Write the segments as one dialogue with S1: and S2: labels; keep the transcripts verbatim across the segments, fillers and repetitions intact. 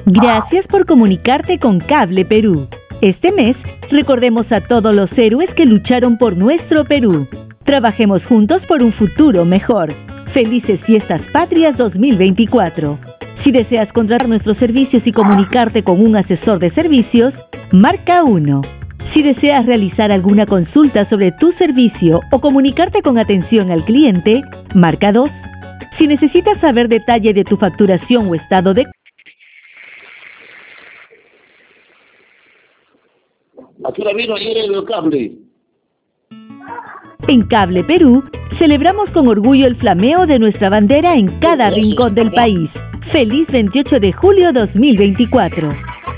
S1: Gracias por comunicarte con Cable Perú. Este mes, recordemos a todos los héroes que lucharon por nuestro Perú. Trabajemos juntos por un futuro mejor. Felices Fiestas Patrias dos mil veinticuatro. Si deseas contratar nuestros servicios y comunicarte con un asesor de servicios, marca uno. Si deseas realizar alguna consulta sobre tu servicio o comunicarte con atención al cliente, marca dos. Si necesitas saber detalle de tu facturación o estado de...
S2: Aquí la vino ayer el cable.
S1: En Cable Perú, celebramos con orgullo el flameo de nuestra bandera en cada rincón del país. ¡Feliz veintiocho de julio dos mil veinticuatro!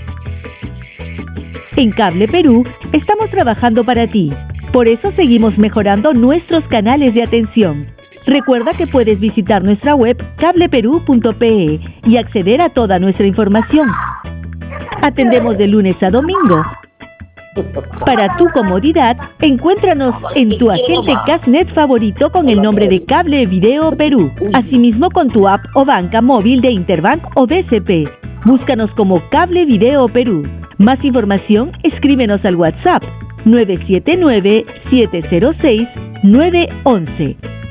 S1: En Cable Perú, estamos trabajando para ti. Por eso seguimos mejorando nuestros canales de atención. Recuerda que puedes visitar nuestra web cable perú punto pe y acceder a toda nuestra información. Atendemos de lunes a domingo. Para tu comodidad, encuéntranos en tu agente Casnet favorito con el nombre de Cable Video Perú. Asimismo con tu app o banca móvil de Interbank o B C P. Búscanos como Cable Video Perú. Más información, escríbenos al WhatsApp nueve siete nueve, siete cero seis, nueve uno uno.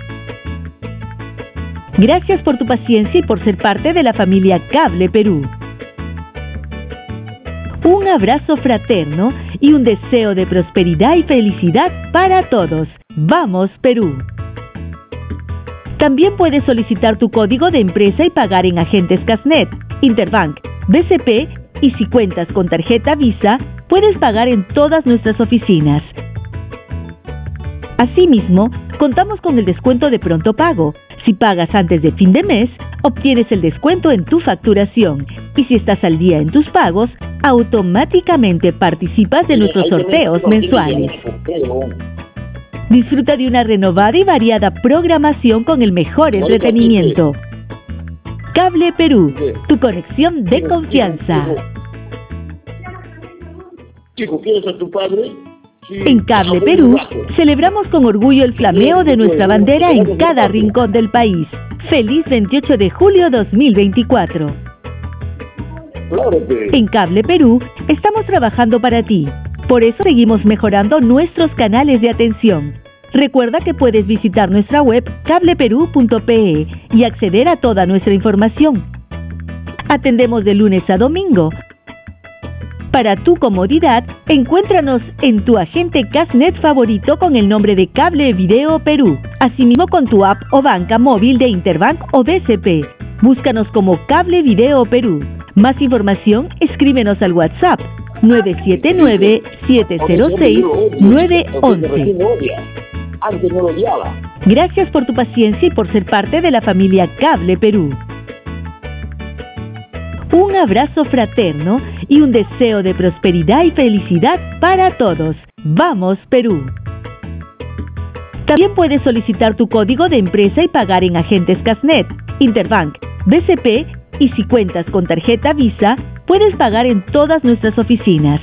S1: Gracias por tu paciencia y por ser parte de la familia Cable Perú. Un abrazo fraterno y un deseo de prosperidad y felicidad para todos. ¡Vamos, Perú! También puedes solicitar tu código de empresa y pagar en agentes Casnet, Interbank, B C P y si cuentas con tarjeta Visa, puedes pagar en todas nuestras oficinas. Asimismo, contamos con el descuento de pronto pago. Si pagas antes de fin de mes, obtienes el descuento en tu facturación. Y si estás al día en tus pagos, automáticamente participas de nuestros sorteos mensuales. Disfruta de una renovada y variada programación con el mejor entretenimiento. Cable Perú, tu conexión de confianza.
S2: Chico, ¿quieres a tu padre?
S1: En Cable Perú, celebramos con orgullo el flameo de nuestra bandera en cada rincón del país. ¡Feliz veintiocho de julio dos mil veinticuatro! En Cable Perú, estamos trabajando para ti. Por eso seguimos mejorando nuestros canales de atención. Recuerda que puedes visitar nuestra web cable perú punto pe y acceder a toda nuestra información. Atendemos de lunes a domingo. Para tu comodidad, encuéntranos en tu agente Casnet favorito con el nombre de Cable Video Perú. Asimismo con tu app o banca móvil de Interbank o B C P. Búscanos como Cable Video Perú. Más información, escríbenos al WhatsApp nueve siete nueve, siete cero seis, nueve uno uno.
S2: Antes no lo odiaba.
S1: Gracias por tu paciencia y por ser parte de la familia Cable Perú. Un abrazo fraterno y un deseo de prosperidad y felicidad para todos. ¡Vamos, Perú! También puedes solicitar tu código de empresa y pagar en agentes Casnet, Interbank, B C P y si cuentas con tarjeta Visa, puedes pagar en todas nuestras oficinas.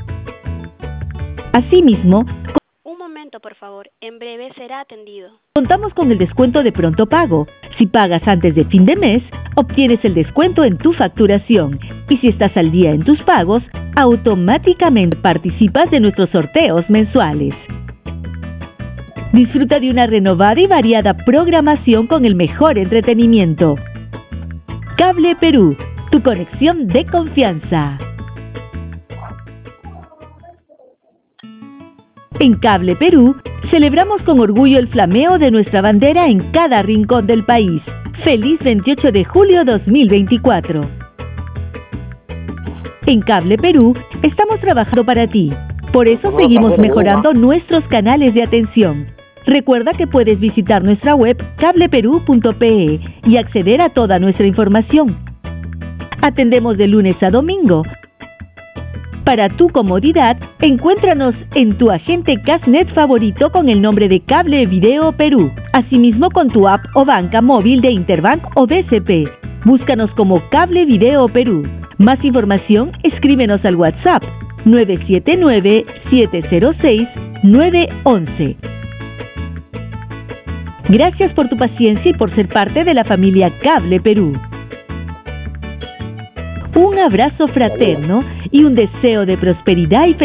S1: Asimismo,
S3: Un momento, por favor. En breve será atendido.
S1: contamos con el descuento de pronto pago. Si pagas antes de fin de mes, obtienes el descuento en tu facturación. Y si estás al día en tus pagos, automáticamente participas de nuestros sorteos mensuales. Disfruta de una renovada y variada programación con el mejor entretenimiento. Cable Perú, tu conexión de confianza. En Cable Perú, celebramos con orgullo el flameo de nuestra bandera en cada rincón del país. ¡Feliz veintiocho de julio dos mil veinticuatro! En Cable Perú, estamos trabajando para ti. Por eso seguimos mejorando nuestros canales de atención. Recuerda que puedes visitar nuestra web cable perú punto pe y acceder a toda nuestra información. Atendemos de lunes a domingo. Para tu comodidad, encuéntranos en tu agente Casnet favorito con el nombre de Cable Video Perú. Asimismo con tu app o banca móvil de Interbank o B C P. Búscanos como Cable Video Perú. Más información, escríbenos al WhatsApp nueve siete nueve, siete cero seis, nueve uno uno. Gracias por tu paciencia y por ser parte de la familia Cable Perú. Un abrazo fraterno y un deseo de prosperidad y felicidad.